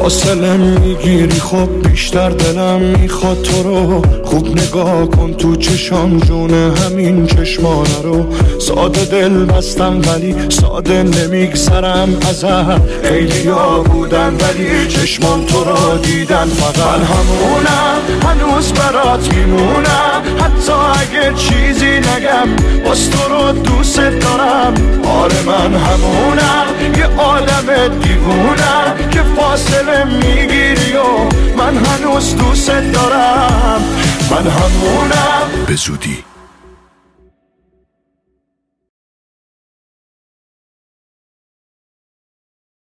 فاصله میگیری خب بیشتر دلم میخواد تو رو خوب نگاه کن تو چشام جونه همین چشمانه رو ساده دل بستم ولی ساده نمیگذرم ازت خیلی ها بودن ولی چشمام تو رو دیدن فقط من همونم هنوز برات میمونم حتی اگه چیزی نگم باز تو رو دوست دارم آره من همونم یه عالم دیوونم که فاصله میگیری و من هنوز دوست دارم من همونم به زودی